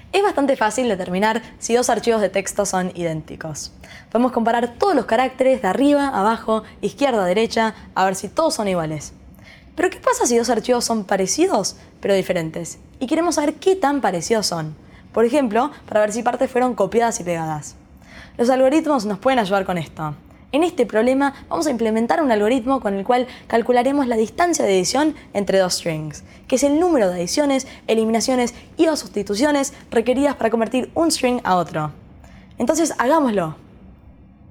Es bastante fácil determinar si dos archivos de texto son idénticos. Podemos comparar todos los caracteres de arriba, abajo, izquierda, derecha, a ver si todos son iguales. Pero ¿qué pasa si dos archivos son parecidos, pero diferentes? Y queremos saber qué tan parecidos son. Por ejemplo, para ver si partes fueron copiadas y pegadas. Los algoritmos nos pueden ayudar con esto. En este problema vamos a implementar un algoritmo con el cual calcularemos la distancia de edición entre dos strings, que es el número de adiciones, eliminaciones y o sustituciones requeridas para convertir un string a otro. Entonces hagámoslo.